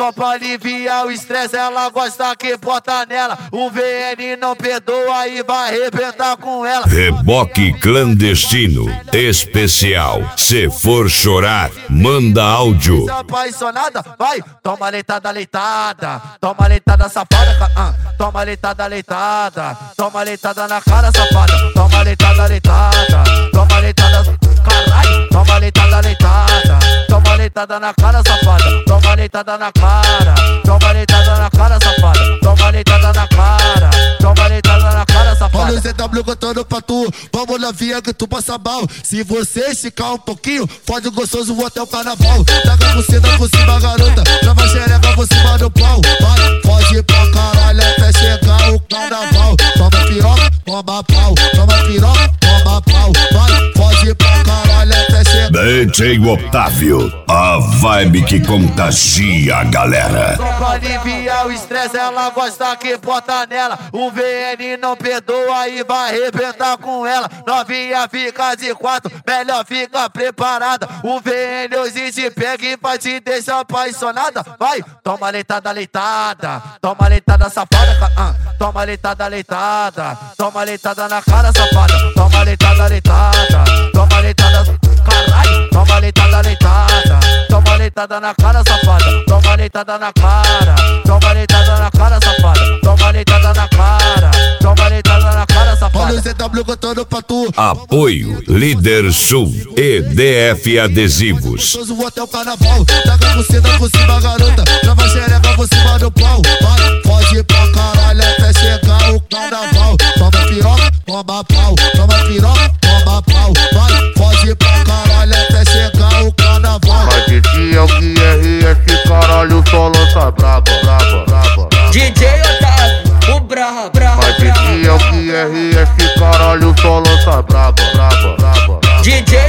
Só pra aliviar o estresse, ela gosta que bota nela. O VN não perdoa e vai arrebentar com ela. Reboque clandestino especial. Se for chorar, manda áudio. Apaixonada, vai, toma leitada, leitada. Toma leitada, safada, toma leitada, leitada. Toma leitada na cara, safada. Toma leitada, leitada. Toma leitada, caralho. Toma leitada, leitada. Toma leitada na cara, safada. Toma leitada na cara. Toma leitada na cara, safada. Toma leitada na cara. Toma leitada na cara, safada. Olha o ZW contando pra tu. Vamos na via que tu passa mal. Se você esticar um pouquinho, fode gostoso até o carnaval. Taca por cima, garota. Trava xereca por cima do pau. Vai, foge pra caralho até chegar o carnaval. Toma piroca, toma pau. Toma piroca, toma pau. Vai, foge pra caralho até chegar. DJ Otávio, a vibe que contagia a galera. Só pra aliviar o estresse, ela gosta que bota nela. O VN não perdoa e vai arrebentar com ela. Novinha fica de quatro, melhor fica preparada. O VN hoje te pega e vai te deixar apaixonada. Vai, toma leitada, leitada. Toma leitada, safada, toma leitada, leitada. Toma leitada na cara, safada. Toma leitada, leitada. Toma leitada, caralho. Toma leitada, leitada. Toma leitada na cara, safada. Toma leitada na cara. Toma leitada na cara, safada. Toma leitada na cara. Toma leitada na cara, safada. Olha o ZW contando pra tu. Apoio Líder Sul e DF Adesivos. Até o carnaval. Taca por cima, garota. Trava xereca por cima do pau. Vai, foge pra caralho até chegar o carnaval. Toma piroca, toma pau. Toma piroca, toma pau. Vai, foge pra caralho até chegar o carnaval. DJ é o QRS, caralho, só lança braba, braba, braba. DJ Otávio, o brava, brava, DJ é o QRS, caralho, só lança braba, braba, braba. DJ